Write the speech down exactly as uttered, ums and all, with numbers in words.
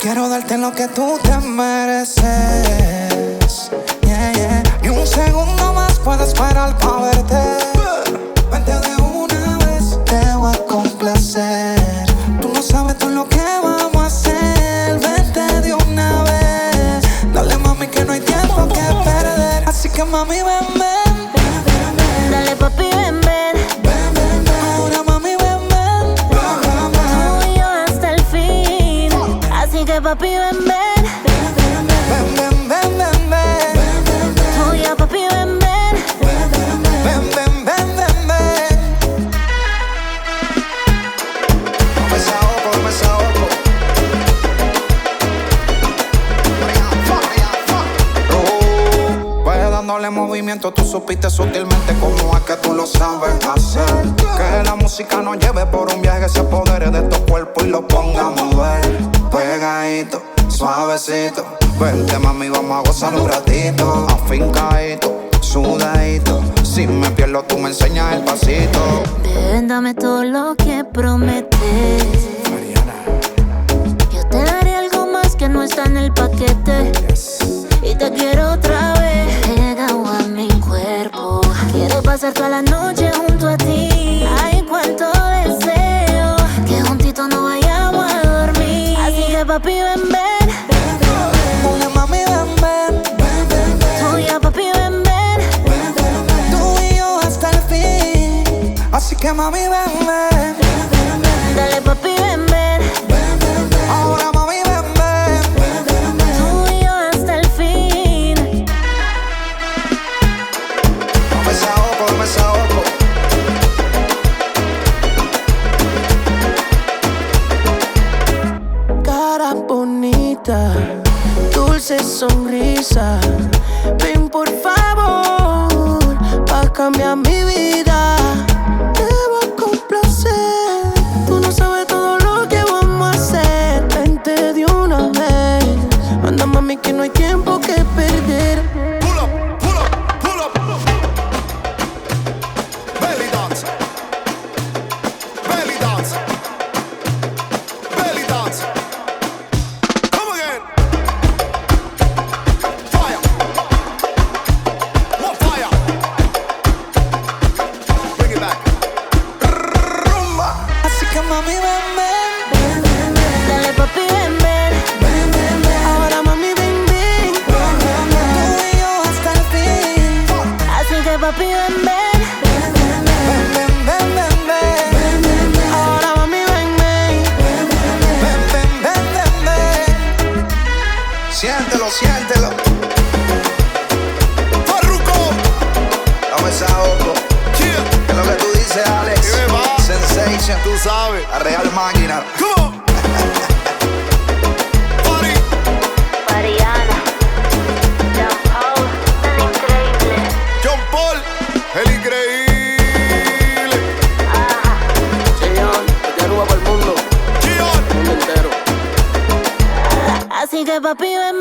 Quiero darte lo que tú te mereces. Yeah, yeah. Ni un segundo más puedo esperar pa' verte. Vente de una vez, te voy a complacer. Tú no sabes todo lo que vamos a hacer. Vente de una vez. Dale, mami, que no hay tiempo que perder. Así que, mami, ven, ven. Dale, papi, ven, ven. Ahora, mami, ven, ven. Tú y yo hasta el fin. Así que, papi, ven, ven. Ven, ven, ven, ven, ven. Tú y yo, papi, ven, ven. Ven, ven, ven, ven, ven. Dame esa oco, dame esa oco. Oh, vaya dándole movimiento, tú supiste sutilmente cómo es que tú lo sabes hacer. Que la música nos lleve por un viaje, se apodere de tu cuerpo y lo ponga a mover. Pegadito, suavecito. Vente, mami, vamos a gozar un ratito. Afincadito, sudadito. Si me pierdo, tú me enseñas el pasito. Ven, dame todo lo que prometes. Yo te daré algo más que no está en el paquete. Y te quiero otra vez pegado a mi cuerpo. Quiero pasar toda la noche junto a ti. Ay, cuánto deseo que juntito no vayamos a dormir. Así que, papi, ven, ven. Dale, mami, ven, ven. Tú y yo, papi, ven, ven. Tú y yo hasta el fin. Así que, mami, ven, ven. Dale, papi, ven, ven. Ahora, mami, ven, ven. Tú y yo hasta el fin. Dame esa oco, dame esa oco. Cara bonita, dulce sonrisa. Ven por favor, pa' cambiar mi vida. Te voy a complacer. Tú no sabes todo lo que vamos a hacer. Vente de una vez. Anda, mami, que no hay tiempo que perder. Pull up, pull up, pull up. Belly dance. Belly dance. Belly dance. Come again. Fire. More fire. Bring it back. Rumba. Así que, mami, ven, ven. Dale, papi, ven, ven. Ahora, mami, ven, ven. Tú y yo hasta el fin. Así que, papi, ven, ven. Ven, ven, ven, ven, ven. Ahora, mami, ven, ven. Ven, ven, ven, ven, ven. Siéntelo, siéntelo. Farruko. Dame esa oco. Yeah. ¿Qué es lo que tú dices, Alex? ¿Qué va? Sensation. Tú sabes. La real máquina. Come on. Party. Mariana, Jean Paul, el increíble. John Paul. El increíble. Señor, de Aruba para el mundo, Gion. el mundo entero. Así que, papi, ven,